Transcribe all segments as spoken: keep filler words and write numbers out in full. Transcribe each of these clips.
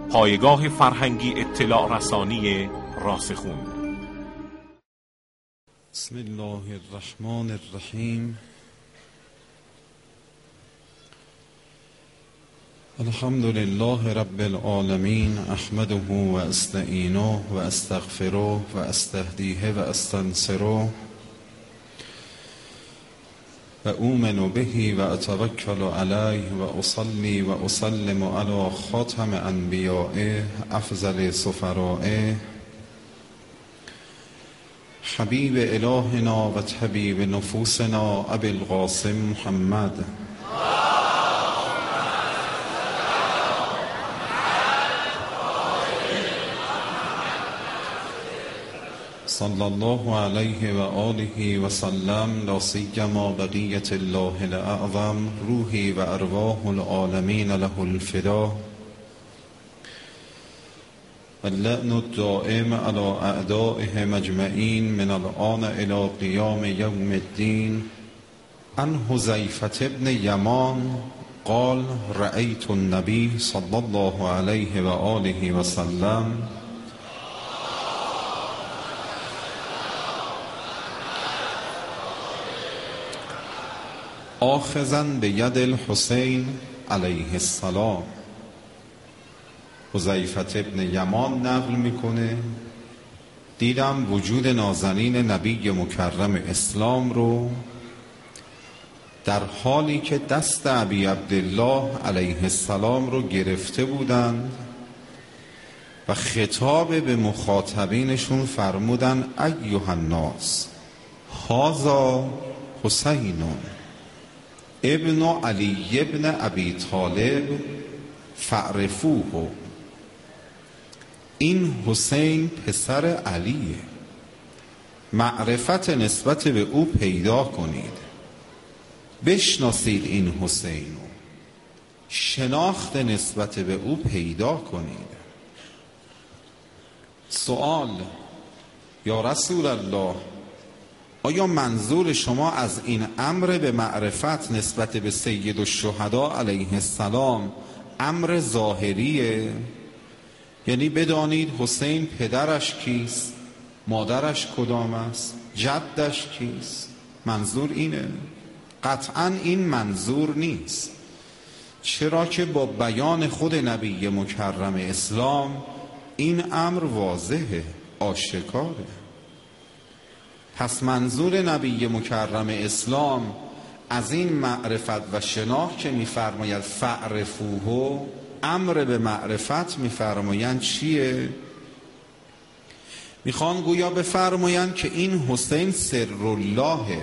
پایگاه فرهنگی اطلاع رسانی راسخون. بسم الله الرحمن الرحیم. الحمد لله رب العالمین، احمده و استعینه و استغفره و استهدیه و استنصره و اؤمن به و اتوکل علیه و اصلی و اسلم علی خاتم انبیائه افضل سفرائه حبیب الهنا و طبیب نفوسنا ابی القاسم محمد صلی الله علیه و آله و سلم، لا سیما بقیة الله الاعظم روحی و ارواح العالمین له الفدا و اللعن الدائم علی اعدائه مجمعین من الآن الی قیام یوم الدین. عن حذیفة بن یمان قال رأیت النبی صلی الله علیه و آله و سلم آخذاً بید الحسین علیه السلام. حذیفة ابن یمان نقل میکنه دیدم وجود نازنین نبی مکرم اسلام رو در حالی که دست ابی عبدالله علیه السلام رو گرفته بودند و خطاب به مخاطبینشون فرمودن ایها الناس هذا حسین ابن علی ابن ابی طالب فاعرفوه. این حسین پسر علیه، معرفت نسبت به او پیدا کنید، بشناسید این حسین، شناخت نسبت به او پیدا کنید. سوال: یا رسول الله، آیا منظور شما از این امر به معرفت نسبت به سید الشهدا علیه السلام امر ظاهریه؟ یعنی بدانید حسین پدرش کیست، مادرش کدام است، جدش کیست؟ منظور اینه؟ قطعا این منظور نیست، چرا که با بیان خود نبی مکرم اسلام این امر واضحه، آشکاره. پس منظور نبی مکرم اسلام از این معرفت و شناخت که می‌فرماید فاعرفوه، امر به معرفت می‌فرمایند چیه؟ میخوان گویا بفرمایند که این حسین سراللهه،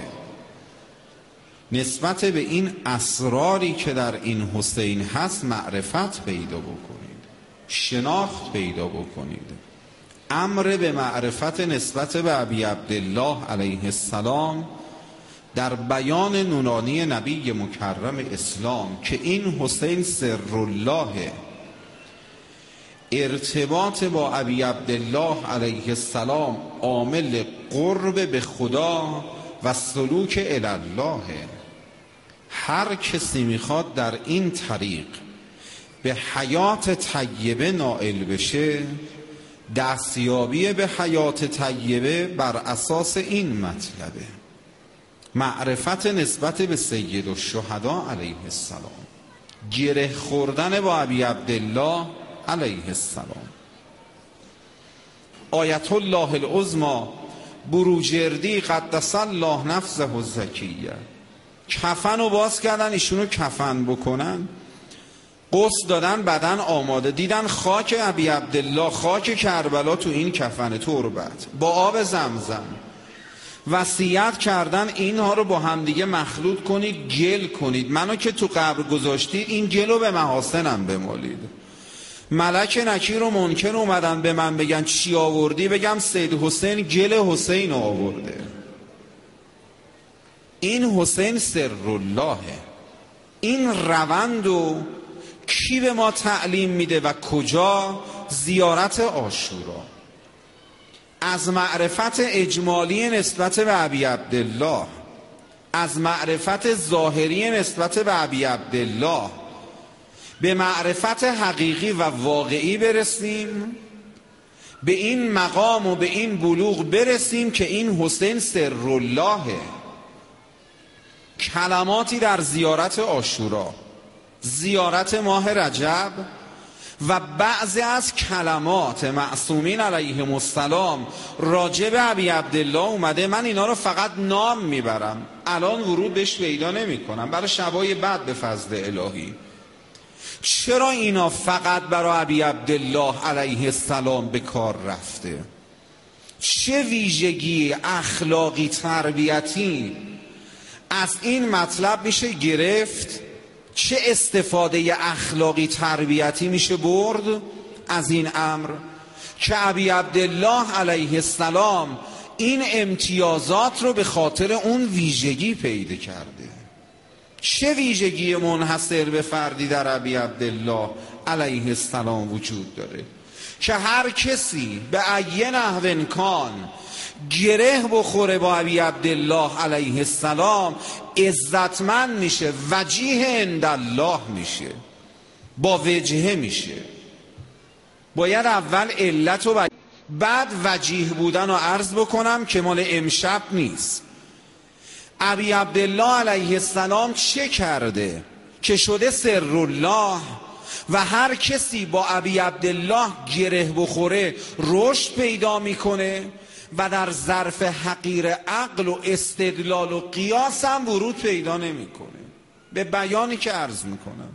نسبت به این اسراری که در این حسین هست معرفت پیدا بکنید، شناخت پیدا بکنید. امر به معرفت نسبت به ابی عبدالله علیه السلام در بیان نورانی نبی مکرم اسلام که این حسین سرالله، ارتباط با ابی عبدالله علیه السلام عامل قرب به خدا و سلوک الله. هر کسی میخواد در این طریق به حیات طیبه نائل بشه، دستیابی به حیات طیبه بر اساس این مطلبه، معرفت نسبت به سید الشهدا علیه السلام، گره خوردن با ابی عبدالله علیه السلام. آیت الله العظمی بروجردی قدس الله نفسه الزکیه، کفن رو باز کردن ایشونو کفن بکنن، غسل دادن، بدن آماده، دیدن خاک ابی عبدالله، خاک کربلا تو این کفن تربت با آب زمزم، وصیت کردن اینها رو با همدیگه مخلوط کنید، گل کنید، منو که تو قبر گذاشتید این گل رو به محاسنم بمالید. ملک نکیر و منکر اومدن به من بگن چی آوردی، بگم سید حسین گل حسین آورده. این حسین سراللهه. این روند و کی به ما تعلیم میده و کجا؟ زیارت عاشورا. از معرفت اجمالی نسبت به ابی عبدالله، از معرفت ظاهری نسبت به ابی عبدالله به معرفت حقیقی و واقعی برسیم، به این مقام و به این بلوغ برسیم که این حسین سراللهه. کلماتی در زیارت عاشورا، زیارت ماه رجب و بعضی از کلمات معصومین علیهم السلام راجع به ابی عبدالله اومده. من اینا رو فقط نام میبرم، الان ورود بهش پیدا نمی کنم، برای شبای بعد به فضل الهی. چرا اینا فقط برای ابی عبدالله علیه السلام به کار رفته؟ چه ویژگی اخلاقی تربیتی از این مطلب میشه گرفت؟ چه استفاده اخلاقی تربیتی میشه برد از این امر که ابی عبدالله علیه السلام این امتیازات رو به خاطر اون ویژگی پیدا کرده؟ چه ویژگی منحصر به فردی در ابی عبدالله علیه السلام وجود داره که هر کسی به ای نحو کان گره بخوره با ابی عبدالله علیه السلام عزتمند میشه، وجیه عند الله میشه، با وجهه میشه. باید اول علت و بعد وجیه بودن رو عرض بکنم که مال امشب نیست. ابی عبدالله علیه السلام چه کرده که شده سرالله و هر کسی با ابی عبدالله گره بخوره رشد پیدا میکنه و در ظرف حقیر عقل و استدلال و قیاس هم ورود پیدا نمیکنه؟ به بیانی که عرض میکنم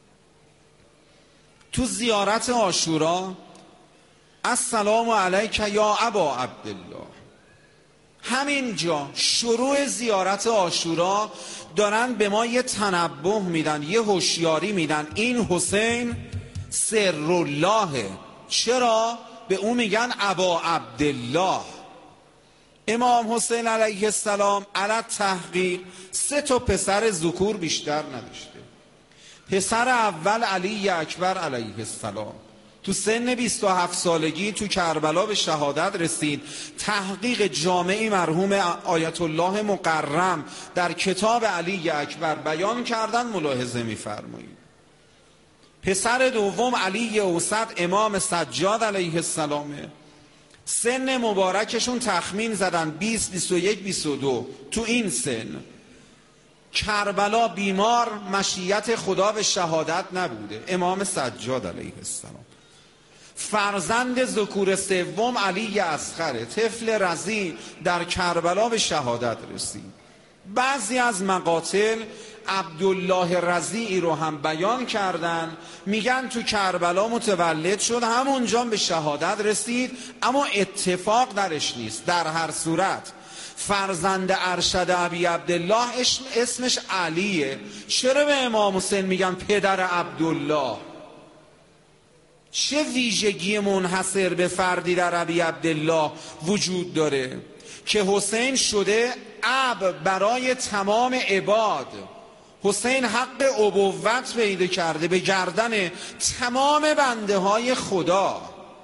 تو زیارت عاشورا، السلام علیک یا ابا عبدالله، همینجا شروع زیارت عاشورا دارن به ما یه تنبه میدن، یه هوشیاری میدن، این حسین سراللهه. چرا؟ به اون میگن ابا عبدالله. امام حسین علیه السلام علی تحقیق سه تا پسر ذکور بیشتر نداشته. پسر اول علی اکبر علیه السلام تو سن بیست و هفت سالگی تو کربلا به شهادت رسید. تحقیق جامعی مرحوم آیت الله مقرم در کتاب علی اکبر بیان کردن، ملاحظه می‌فرمایید. پسر دوم علی اوسط امام سجاد علیه السلامه. سن مبارکشون تخمین زدن بیست، بیست و یک، بیست و دو. تو این سن کربلا بیمار، مشیت خدا به شهادت نبوده. امام سجاد علیه السلام. فرزند ذکور سوم علی اصغر طفل رضیع در کربلا به شهادت رسید. بعضی از مقاتل عبدالله رضیعی رو هم بیان کردن، میگن تو کربلا متولد شد، همونجا به شهادت رسید، اما اتفاق درش نیست. در هر صورت فرزند ارشد ابی عبدالله اسمش علیه. چرا به امام حسین میگن پدر عبدالله؟ چه ویژگی منحصر به فردی در ابی عبدالله وجود داره که حسین شده اب برای تمام عباد؟ حسین حق ابوت پیدا کرده به گردن تمام بنده های خدا.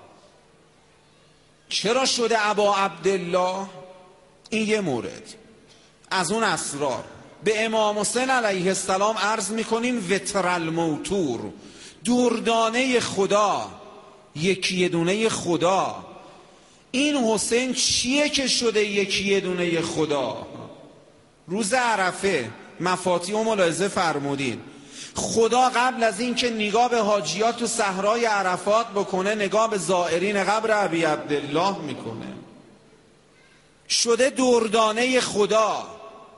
چرا شده ابا عبدالله؟ این یه مورد از اون اسرار. به امام حسین علیه السلام عرض میکنیم وتر الموتور، دوردانه خدا، یکی دونه خدا. این حسین چیه که شده یکی دونه خدا؟ روز عرفه مفاتیح و ملاحظه فرمودین، خدا قبل از این که نگاه به حاجیات تو صحرای عرفات بکنه، نگاه به زائرین قبر ابی عبدالله میکنه. شده دردانه خدا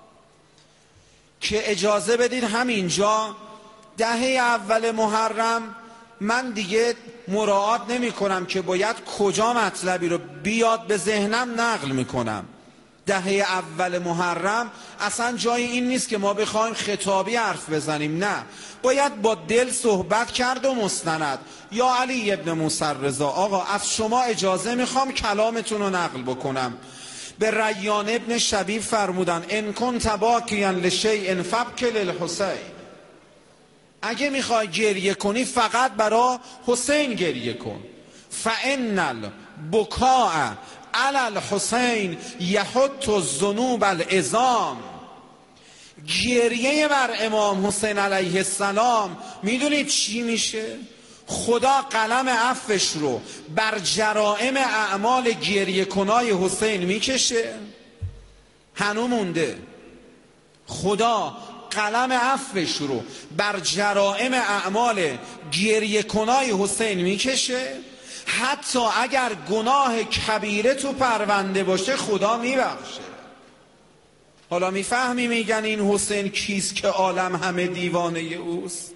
که اجازه بدید همینجا دهه اول محرم، من دیگه مراعات نمی کنم که باید کجا مطلبی رو بیاد به ذهنم نقل می کنم. دهه اول محرم اصلا جای این نیست که ما بخوایم خطابی حرف بزنیم، نه، باید با دل صحبت کرد و مستند. یا علی ابن موسی رضا، آقا از شما اجازه میخوام کلامتون رو نقل بکنم. به ریان ابن شبیب فرمودن ان کنت باکیا لشیء فابکی للحسین، اگه میخوای گریه کنی فقط برای حسین گریه کن. فان البکاء علی الحسین یحط الذنوب العظام، گریه بر امام حسین علیه السلام میدونید چی میشه؟ خدا قلم عفوش رو بر جرائم اعمال گریه کنای حسین میکشه؟ هنو مونده. خدا قلم عفوش رو بر جرائم اعمال گریه کنای حسین میکشه؟ حتی اگر گناه کبیره تو پرونده باشه خدا میبخشه. حالا میفهمی میگن این حسین کیست که عالم همه دیوانه اوست؟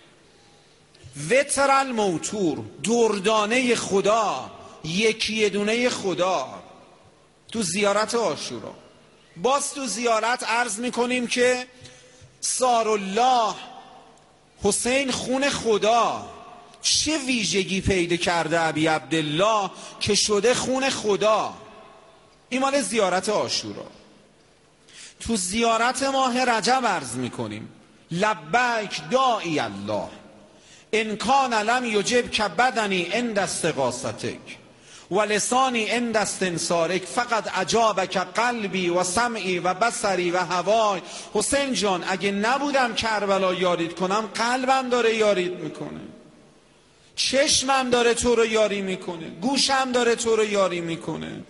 وتر الموتور، دردانه خدا، یکی دونه خدا. تو زیارت عاشورا باز تو زیارت عرض میکنیم که سارالله حسین خون خدا چه ویژگی پیدا کرده ابی عبدالله که شده خون خدا؟ این مال زیارت عاشورا. تو زیارت ماه رجب عرض میکنیم لبیک داعی الله ان کان لم یجب که بدنی عند استغاثتک و لسانی عند استنصارک فقط اجابک قلبی و سمعی و بصری و هوای. حسین جان اگه نبودم کربلا یارید کنم، قلبم داره یارید میکنه، چشمم داره تو رو یاری میکنه، گوشم داره تو رو یاری میکنه.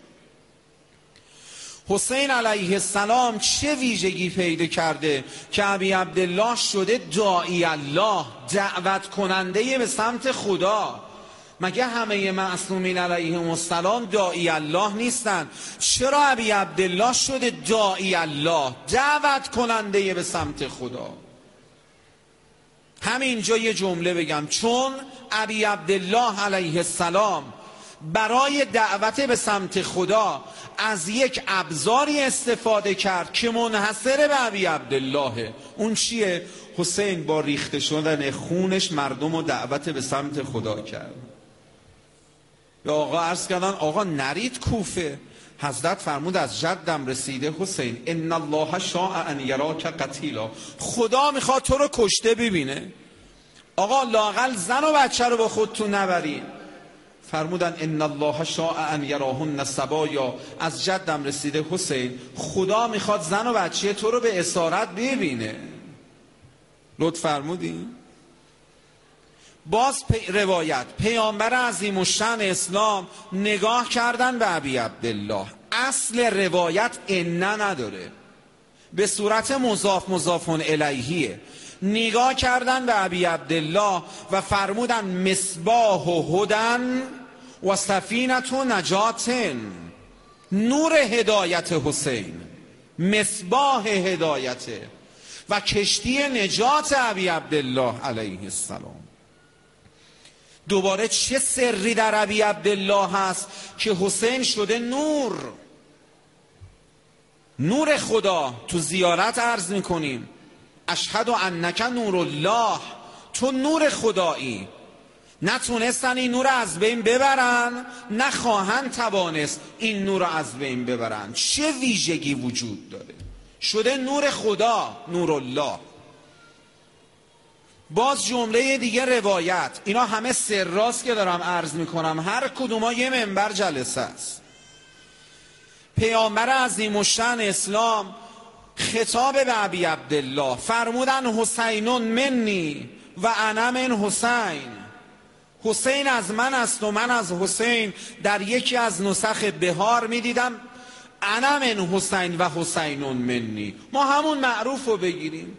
حسین علیه السلام چه ویژگی پیدا کرده که ابی عبدالله شده داعی الله، دعوت کننده به سمت خدا؟ مگه همه معصومین علیهم السلام داعی الله نیستن؟ چرا ابی عبدالله شده داعی الله، دعوت کننده به سمت خدا؟ همینجا یه جمله بگم، چون ابی عبدالله علیه السلام برای دعوت به سمت خدا از یک ابزاری استفاده کرد که منحصر به ابی عبدالله. اون چیه؟ حسین با ریخته شدن خونش مردم رو دعوت به سمت خدا کرد. به آقا عرض کردن آقا نرید کوفه. حضرت فرمود از جدم رسیده حسین ان الله شاء ان یراک قتیلا، خدا میخواد تو رو کشته ببینه. آقا لااقل زن و بچه رو با خودتون نبرید. فرمودن ان الله شاء ان یراهن سبایا، از جدم رسیده حسین خدا میخواد زن و بچه تو رو به اسارت ببینه. لطف فرمودین؟ باز پی روایت پیامبر عظیم الشأن اسلام نگاه کردن به ابی عبدالله. اصل روایت انه نداره، به صورت مضاف مضافون الیهیه. نگاه کردن به ابی عبدالله و فرمودن مصباح و هدن و سفینت و نجاتن، نور هدایت حسین، مصباح هدایت و کشتی نجات ابی عبدالله علیه السلام. دوباره چه سری در ابی عبدالله هست که حسین شده نور، نور خدا. تو زیارت عرض میکنیم اشهد انک نور الله، تو نور خدایی. نتونستن این نور از بین ببرن، نخواهند توانست این نور از بین ببرن. چه ویژگی وجود داره؟ شده نور خدا، نور الله. باز جمله دیگه روایت، اینا همه سراست که دارم عرض میکنم، هر کدوما یه منبر جلسه است. پیامبر عظیم الشأن اسلام خطاب به ابی عبدالله فرمودن حسینون منی و انا من حسین، حسین از من است و من از حسین. در یکی از نسخ بهار میدیدم انا من حسین و حسینون منی. ما همون معروف رو بگیریم.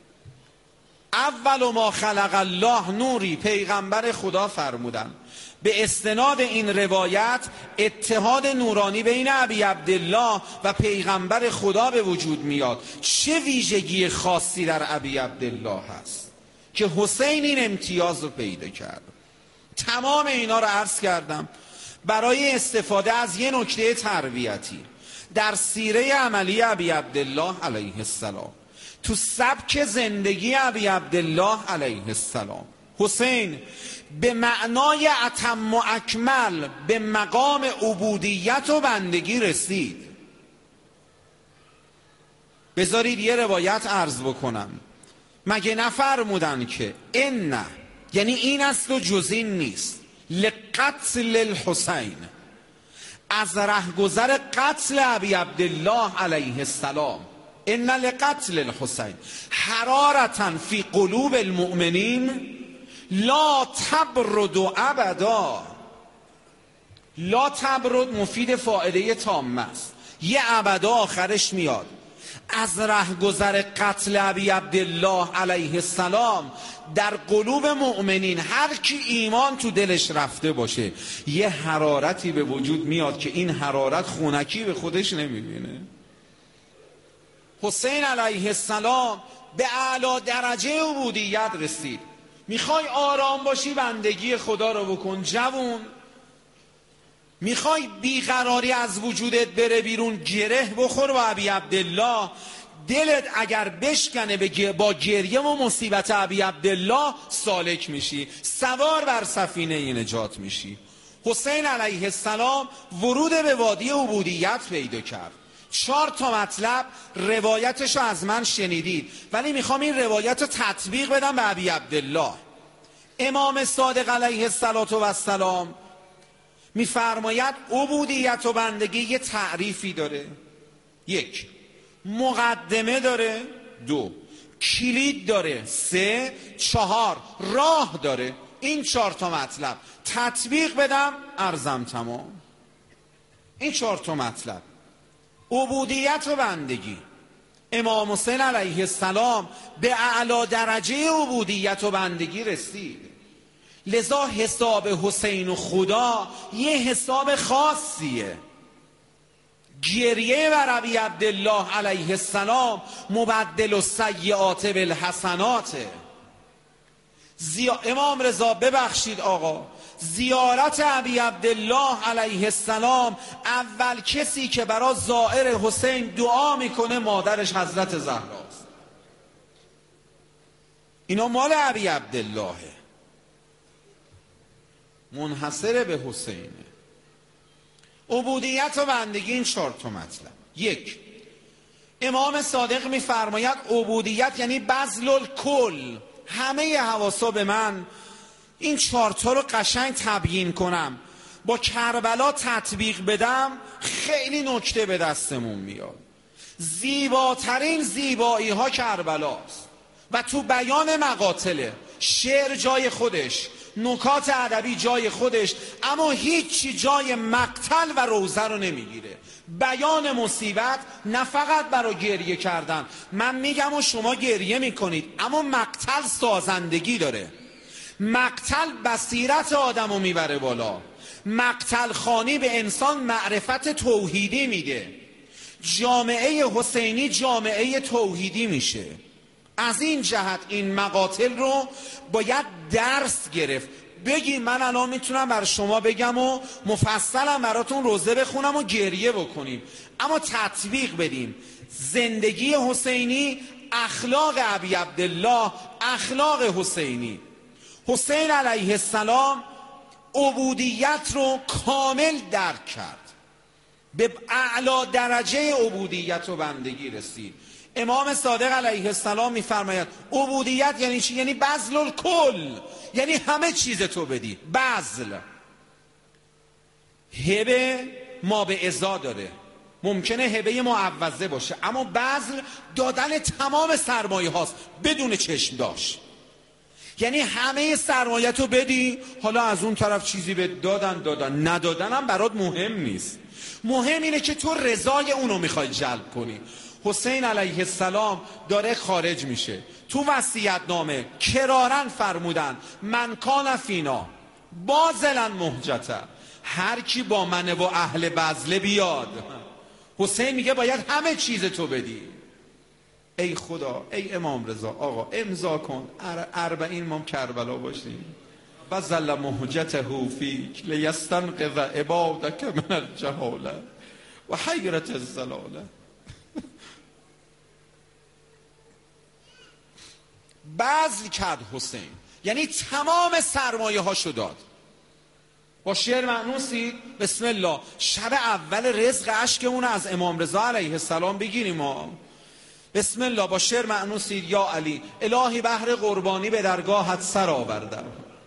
اول ما خلق الله نوری، پیغمبر خدا فرمودن. به استناد این روایت اتحاد نورانی بین ابی عبدالله و پیغمبر خدا به وجود میاد. چه ویژگی خاصی در ابی عبدالله هست که حسین این امتیاز رو پیدا کرد. تمام اینا رو عرض کردم برای استفاده از یه نکته تربیتی در سیره عملی ابی عبدالله علیه السلام، تو سبک زندگی ابی عبدالله علیه السلام. حسین به معنای اتم و اکمل به مقام عبودیت و بندگی رسید. بذارید یه روایت عرض بکنم. مگه نفرمودن که ان، یعنی این است و جز این نیست، لقتل الحسین، از رهگذر قتل ابی عبدالله علیه السلام. ان لقتل الحسین حرارة فی قلوب المؤمنین لا تبرد ابدا. لا تبرد مفید فاعله تامه است، یه ابدا آخرش میاد. از رهگذر قتل ابی عبدالله علیه السلام در قلوب مؤمنین، هر کی ایمان تو دلش رفته باشه، یه حرارتی به وجود میاد که این حرارت خونکی به خودش نمیبینه. حسین علیه السلام به اعلی درجه عبودیت رسید. میخوای آرام باشی بندگی خدا رو بکن جوون، میخوای بیقراری از وجودت بره بیرون گره بخور با ابی عبدالله. دلت اگر بشکنه با گریه و مصیبت ابی عبدالله سالک میشی، سوار بر سفینه نجات میشی. حسین علیه السلام ورود به وادی عبودیت پیدا کرد. چهار تا مطلب روایتشو از من شنیدید، ولی میخوام این روایت رو تطبیق بدم به ابی عبدالله. امام صادق علیه السلام میفرماید عبودیت و بندگی یه تعریفی داره. یک، مقدمه داره. دو، کلید داره. سه، چهار، راه داره. این چهار تا مطلب تطبیق بدم ارزم تمام. این چهار تا مطلب عبودیت و بندگی. امام حسین علیه السلام به اعلی درجه عبودیت و بندگی رسید، لذا حساب حسین و خدا یه حساب خاصیه. گریه بر ابی عبدالله علیه السلام مبدل السیئات بالحسناته. زیا... امام رضا ببخشید آقا، زیارت ابی عبدالله علیه السلام اول کسی که برای زائر حسین دعا میکنه مادرش حضرت زهراست. اینا مال ابی عبدالله، منحصر به حسینه. عبودیت و بندگی این چهار تا مطلب. یک، امام صادق میفرماید عبودیت یعنی بذل الکل، همه حواسا به من. این چهار تا رو قشنگ تبیین کنم، با کربلا تطبیق بدم، خیلی نکته به دستمون میاد. زیباترین زیبایی ها کربلاست و تو بیان مقاتله. شعر جای خودش، نکات ادبی جای خودش، اما هیچی جای مقتل و روزه رو نمیگیره. بیان مصیبت نه فقط برای گریه کردن، من میگم و شما گریه میکنید، اما مقتل سازندگی داره. مقتل بصیرت آدم رو میبره بالا. مقتل خانی به انسان معرفت توحیدی میده. جامعه حسینی جامعه توحیدی میشه. از این جهت این مقاتل رو باید درس گرفت. بگی من الان میتونم بر شما بگم و مفصلم براتون روزه بخونم و گریه بکنیم، اما تطبیق بدیم. زندگی حسینی، اخلاق ابی عبدالله، اخلاق حسینی. حسین علیه السلام عبودیت رو کامل درک کرد، به اعلی درجه عبودیت و بندگی رسید. امام صادق علیه السلام میفرماید عبودیت یعنی چی؟ یعنی بذل الکل، یعنی همه چیز تو بدی. بذل هبه ما به ازا داره، ممکنه هبه معوضه باشه، اما بذل دادن تمام سرمایه هاست بدون چشم داشت. یعنی همه سرمایه تو بدی، حالا از اون طرف چیزی به دادن دادن ندادن هم برات مهم نیست. مهم اینه که تو رضای اونو میخوای جلب کنی. حسین علیه السلام داره خارج میشه، تو وصیت نامه کرارن فرمودن من کان فینا باذلا مهجته، هر کی با منه و اهل بذله بیاد. حسین میگه باید همه چیز تو بدی. ای خدا، ای امام رضا، آقا امضا کن اربعین مام کربلا باشیم. بذل مهجته فیک لیستنقذ عبادک من الجهاله و حیرت الزلاله. بذل کرد حسین، یعنی تمام سرمایه هاشو داد. با شعر مأنوسی بسم الله شب اول رزق اشکمون از امام رضا علیه السلام بگیریم ما. بسم الله با شعر مأنوسی یا علی الهی بهر قربانی به درگاهت سر آوردم.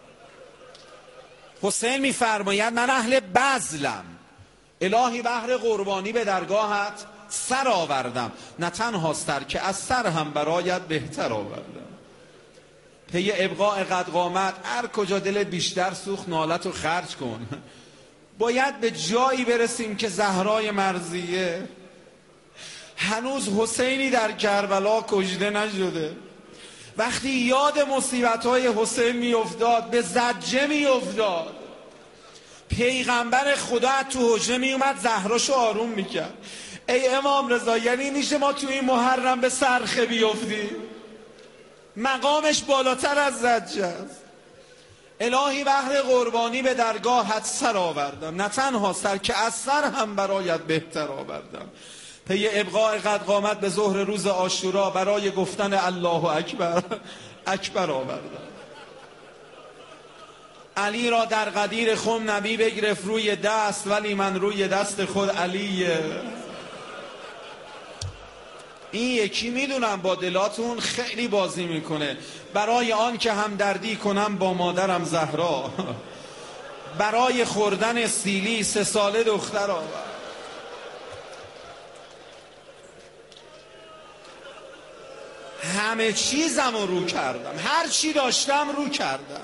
حسین میفرماید من اهل بذلم، الهی بهر قربانی به درگاهت سر آوردم، نه تنها سر که از سر هم برایت بهتر آوردم. پی ابقاء قد قامت، هر کجا دلت بیشتر سوخت نالت رو خرج کن. باید به جایی برسیم که زهرای مرضیه هنوز حسینی در کربلا کشته نشده. وقتی یاد مصیبت‌های حسین میافتاد به زجه میافتاد. پیغمبر خدا تو حجره میومد زهراشو آروم میکرد. ای امام رضا، یعنی میشه ما تو این محرم به صرخه بیافتیم؟ مقامش بالاتر از زجه است. الهی بهر قربانی به درگاهت سر آوردم، نه تنها سر که از سر هم برایت بهتر آوردم. پی ابقاء قد قامت به ظهر روز عاشورا برای گفتن الله اکبر اکبر آوردم. علی را در قدیر خم نبی بگرفت روی دست، ولی من روی دست خود علیه. این یکی میدونم با دلاتون خیلی بازی میکنه. برای آن که همدردی کنم با مادرم زهرا، برای خوردن سیلی سه ساله دختر آورد. همه چیزم رو رو کردم، هر چی داشتم رو کردم.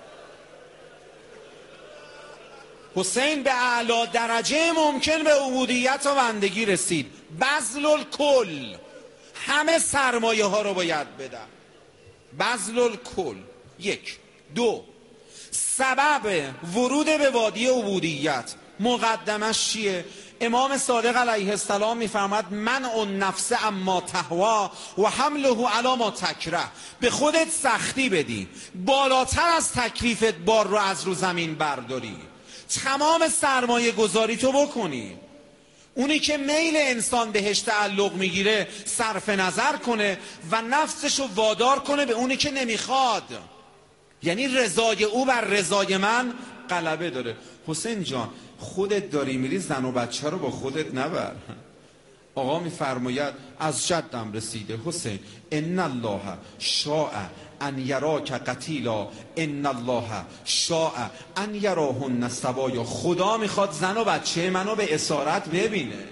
حسین به اعلی درجه ممکن به عبودیت و بندگی رسید. بذل الکل، همه سرمایه ها رو باید بدم. بذل الکل. یک. دو، سبب ورود به وادی عبودیت مقدمش چیه؟ امام صادق علیه السلام میفرماد منع النفس اما تهوا و حمله علی ما تکره. به خودت سختی بدی، بالاتر از تکلیفت بار رو از رو زمین برداری، تمام سرمایه گذاری تو بکنی. اونی که میل انسان بهش تعلق میگیره صرف نظر کنه و نفسشو وادار کنه به اونی که نمیخواد، یعنی رضای او بر رضای من غلبه داره. حسین جان، خودت داری میری، زن و بچه رو با خودت نبر. آقا میفرماید از جدم رسیده حسین، ان الله شاء ان یراک قتیلا ان الله شاء ان یراهن سوایا. خدا میخواد زن و بچه منو به اسارت ببینه.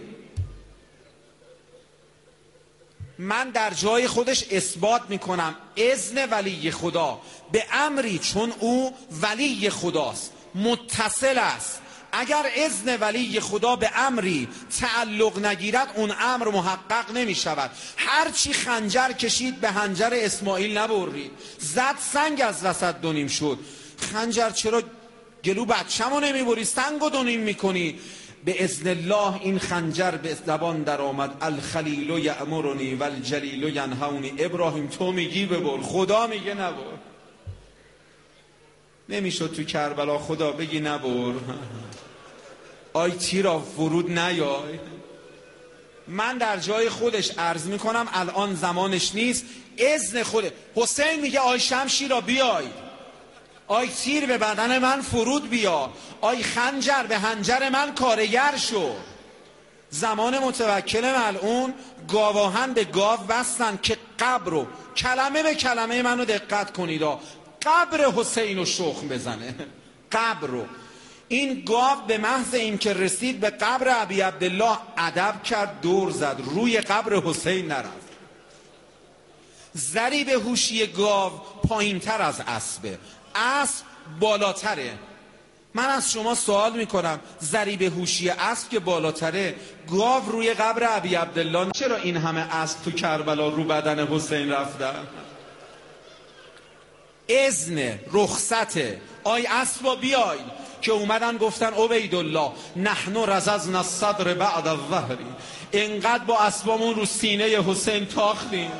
من در جای خودش اثبات میکنم اذن ولی خدا به امری، چون او ولی خداست، متصل است. اگر اذن ولی خدا به امری تعلق نگیرد اون امر محقق نمی شود. هرچی خنجر کشید به هنجر اسماعیل نبرید، زد سنگ از وسط دونیم شد. خنجر چرا گلو بچه‌مو نمی بری، سنگ و دونیم میکنی؟ به اذن الله این خنجر به زبان در آمد. الخلیل یأمرنی والجلیل ینهونی. ابراهیم تو میگی ببر، خدا میگه نبر. نمیشد تو کربلا خدا بگی نبر؟ آی تیرا فرود نیای. من در جای خودش عرض میکنم الان زمانش نیست، اذن خوده. حسین میگه آی شمشیرا بیای، آی تیر به بدن من فرود بیا، آی خنجر به هنجر من کارگر شو. زمان متوکل ملعون گاواهن به گاو بستن که قبر رو کلمه به کلمه منو دقت کنید، قبر حسین رو شخم بزنه. قبر رو. این گاو به محض این که رسید به قبر ابی عبدالله ادب کرد، دور زد، روی قبر حسین نرفت. ضریب هوشی گاو پایین تر از اسبه، اسب بالاتره. من از شما سوال میکنم، ضریب هوشی اسب که بالاتره، گاو روی قبر ابی عبدالله، چرا این همه اسب تو کربلا رو بدن حسین رفتن؟ اذن، رخصت. آی اسبا بیای، که اومدن گفتن عبیدالله نحن رززنا الصدر بعد الظهر. اینقدر با اسبامون رو سینه حسین تاختیم.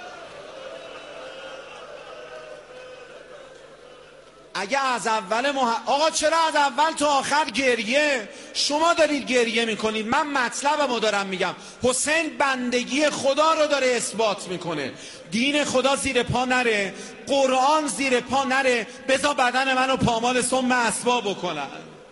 اگه از اول مح... آقا چرا از اول تا آخر گریه؟ شما دارید گریه میکنید، من مطلبمو دارم میگم. حسین بندگی خدا رو داره اثبات میکنه. دین خدا زیر پا نره، قرآن زیر پا نره، بذار بدن منو پامال سم اسباب بکنن.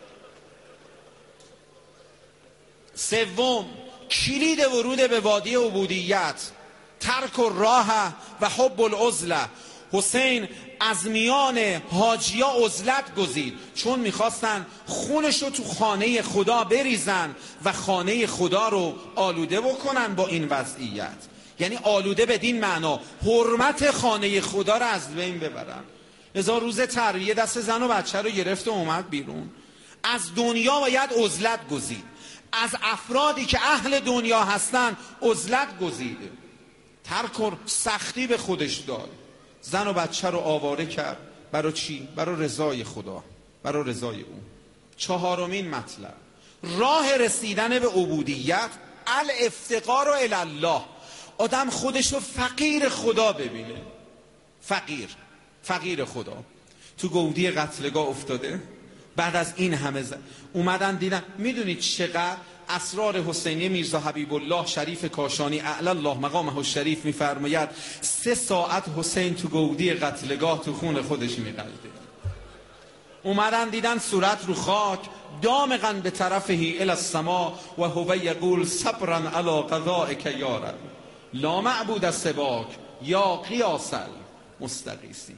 سوم، کلید ورود به وادی عبودیت ترک الراه و حب العزله. حسین از میان حاجیا عزلت گزید چون میخواستن خونش رو تو خانه خدا بریزن و خانه خدا رو آلوده بکنن با این وضعیت. یعنی آلوده بدین معنا حرمت خانه خدا رو از بین ببرن. لذا روز ترویه دست زن و بچه رو گرفت و اومد بیرون. از دنیا باید عزلت گزید، از افرادی که اهل دنیا هستن عزلت گزیده، ترک و سختی به خودش داد. زن و بچه رو آواره کرد. برای چی؟ برای رضای خدا، برای رضای او. چهارمین مطلب، راه رسیدن به عبودیت الافتقار الی الله. آدم خودش رو فقیر خدا ببینه، فقیر فقیر خدا. تو گودی قتلگاه افتاده، بعد از این همه زن اومدن دیدن. میدونید چقدر اسرار حسینی میرزا حبیب الله شریف کاشانی اعلی الله مقامه الشریف میفرماید سه ساعت حسین تو گودی قتلگاه تو خون خودش میقلده. اومدن دیدن صورت رو خاک، دامغا به طرفه الی السما و هو یقول صبرا علی قضائک یا رب لا معبود سواک یا قیاس المستغیثین.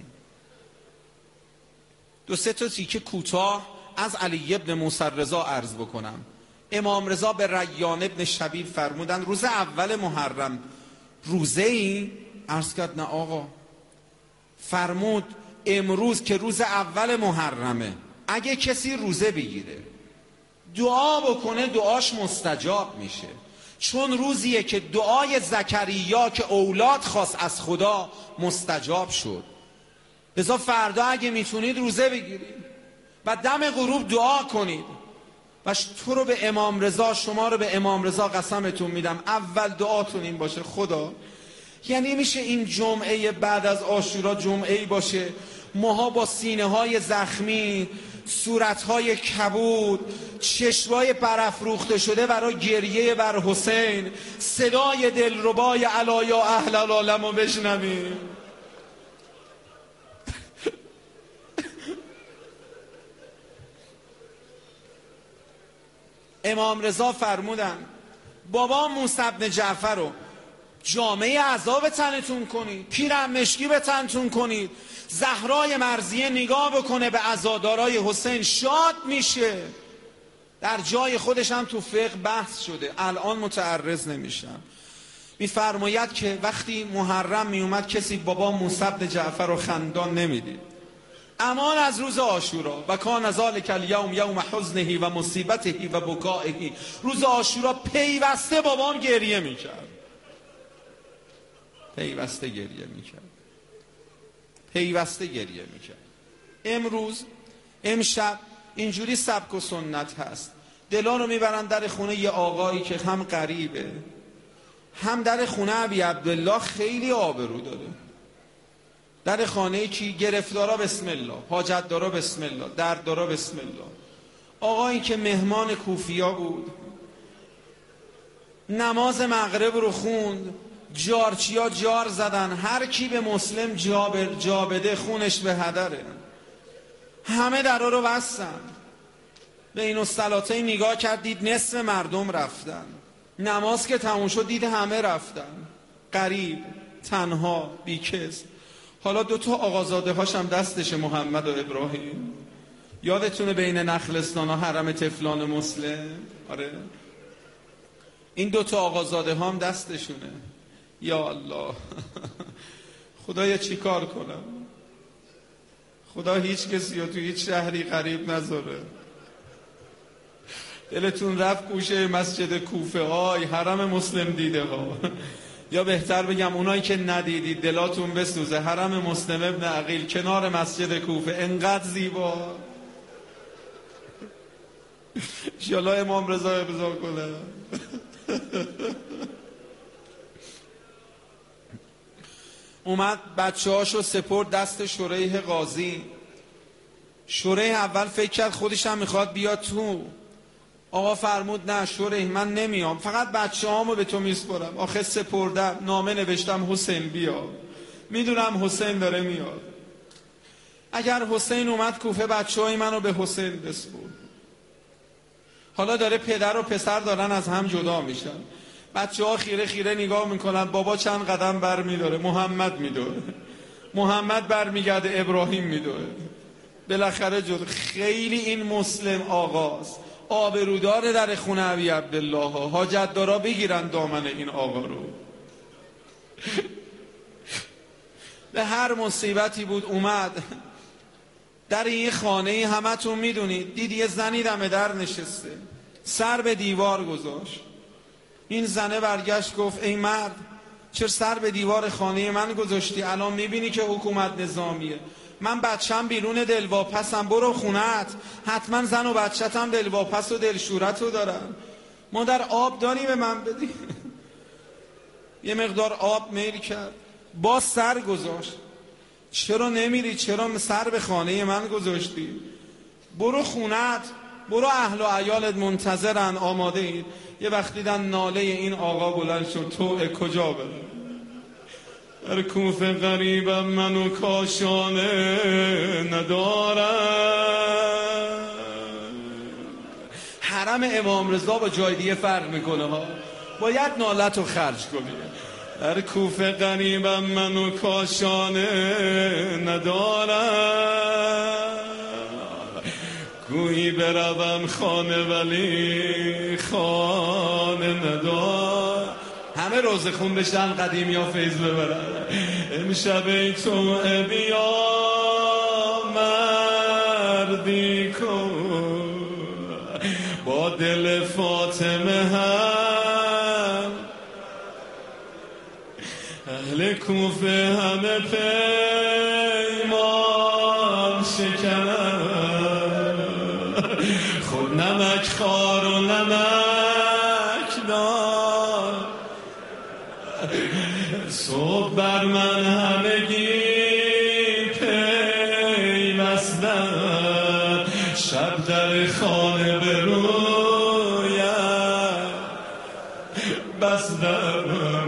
دو سه تا تیکه کوتاه از علی ابن موسی رضا عرض بکنم. امام رضا به ریان ابن شبیب فرمودن روز اول محرم روزه ای؟ عرض کرد نه آقا. فرمود امروز که روز اول محرمه اگه کسی روزه بگیره دعا بکنه دعاش مستجاب میشه، چون روزیه که دعای زکریا که اولاد خواست از خدا مستجاب شد. لذا فردا اگه میتونید روزه بگیرید و دم غروب دعا کنید. و تو رو به امام رضا، شما رو به امام رضا قسمتون میدم اول دعاتون این باشه خدا، یعنی میشه این جمعه بعد از عاشورا جمعه باشه ماها با سینه های زخمی، صورت های کبود، چشمای برافروخته شده برای گریه بر حسین، صدای دلربای الا یا اهل العالم رو بشنویم. امام رضا فرمودن بابا موسی بن جعفر رو جامعه عزا به تنتون کنید، پیرم مشکی به تنتون کنید، زهرای مرضیه نگاه بکنه به عزادارای حسین شاد میشه. در جای خودش هم تو فقه بحث شده، الان متعرض نمیشم. میفرماید که وقتی محرم میومد کسی بابا موسی بن جعفر رو خندان نمیدید. امان از روز عاشورا و کان ذلک الیوم یوم حزنه و مصیبته و بکائه. روز عاشورا پیوسته بابام گریه میکرد، پیوسته گریه میکرد، پیوسته گریه میکرد. امروز امشب اینجوری سبک و سنت هست، دلان رو میبرن در خونه یه آقایی که هم غریبه هم در خونه ابی عبدالله خیلی آبرو داره. در خانه کی؟ گرفتارا بسم الله، حاجت دارا بسم الله، درد دارا بسم الله. آقایی که مهمان کوفیا بود نماز مغرب رو خوند، جارچیا جار زدن، هر کی به مسلم جا, جا بده خونش به هدره. همه درا رو بستن. به این الصلاته نگاه کردید نصف مردم رفتن. نماز که تموم شد دید همه رفتن، غریب، تنها، بیکس. حالا دوتا آقازاده هاشم دستشه، محمد و ابراهیم. یادتونه بین نخلستان ها حرم تفلان مسلم؟ آره این دوتا آقازاده ها هم دستشونه. یا الله خدایا چی کار کنم؟ خدا هیچ کسی رو تو هیچ شهری غریب نذاره. دلتون رفت گوشه مسجد کوفه های حرم مسلم دیده ها، یا بهتر بگم اونایی که ندیدید دلاتون بسوزه. حرم مسلم ابن عقیل کنار مسجد کوفه انقدر زیبا. انشالله امام رضا ابضا کنه. اومد بچه هاشو سپرد دست شریح قاضی. شریح اول فکر کرد خودش هم میخواد بیاد تو. آقا فرمود نه شریح من نمیام، فقط بچه هامو به تو میسپرم. آخه سپردم، نامه نوشتم حسین بیا، میدونم حسین داره میاد. اگر حسین اومد کوفه بچه های منو به حسین بسپر. حالا داره پدر و پسر دارن از هم جدا میشن. بچه ها خیره خیره نگاه میکنن بابا چند قدم بر میداره، محمد میداره. محمد برمیگرده ابراهیم میدوه. بالاخره جد خیلی این مسلم آقاست، آبرودار در خونه ابی عبدالله ها، حاجت دارا بگیرن دامن این آقا رو. به هر مصیبتی بود اومد در این خانه، همتون میدونید، دید یه زنی دم در نشسته، سر به دیوار گذاشت. این زنه برگشت گفت ای مرد، چرا سر به دیوار خانه من گذاشتی؟ الان میبینی که حکومت نظامیه، من بچم بیرون دلواپسم، برو خونت، حتما زن و بچتم دلواپس و دلشورت رو دارن. مادر آب داری به من بدی؟ یه مقدار آب میل کرد، باز سر گذاشت. چرا نمیری؟ چرا سر به خانه من گذاشتی؟ برو خونت، برو اهل و عیالت منتظرن، آماده اید. یه وقت دیدن ناله این آقا بلند شد، تو کجا برم؟ در کوفه غریبم من و کاشانه ندارم. حرم امام رضا با جای دیگه فرق میکنه ها، باید نالت رو خرج کنی. در کوفه غریبم من و کاشانه ندارم، گویی بروم خانه ولی خانه ندارم. همه روزه خون بشن، قدیمی ها فیض ببرن. امشب ای تو بیا مردی کن، با دل فاطمه هم اهل کوفه همه پیمان شکنن، خود نمک خار و نمک دار. صبح بر من همگی پیوستن، شب در خانه به رویم بستن.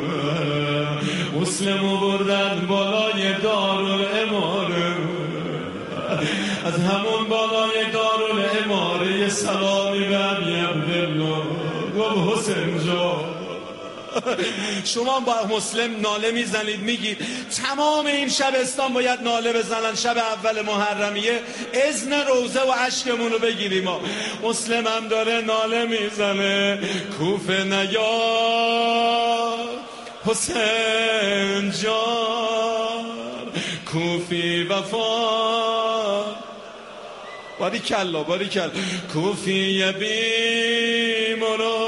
مسلمو بردن بالای دارالاماره، از همون بالای دارالاماره یه سلامی به ابی عبدالله گفت حسین جان. شما با مسلم ناله میزنید، میگید تمام این شبستان باید ناله بزنن، شب اول محرمیه اذن روزه و اشکمون رو بگیریم. مسلم هم داره ناله میزنه، کوفه نیا حسین جان، کوفی وفا. باری کلا باری کلا کوفی بیمرو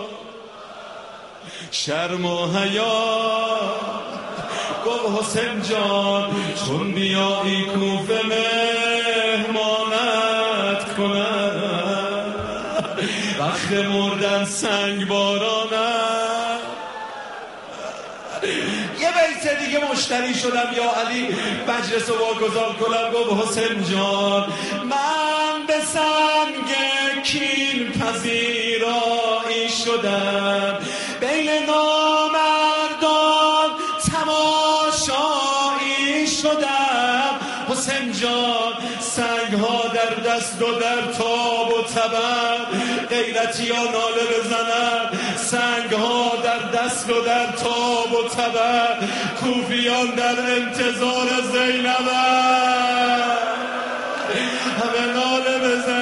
شرم و حیا. گفت حسین جان چون بیایی کوفه مهمانت کنم، وقت مردن سنگ بارانم. یه بیت دیگه مشتری شدم یا علی مجلس رو واگذار کنم. گفت حسین جان من به سنگ کین پذیرایی شدم، بین نامردان تماشایی شدم. حسین جان سنگ ها در دست و در تاب و تبر، غیرتی ها ناله بزنن، سنگ ها در دست و در تاب و تبر، کوفیان در انتظار زینب همه ناله بزن.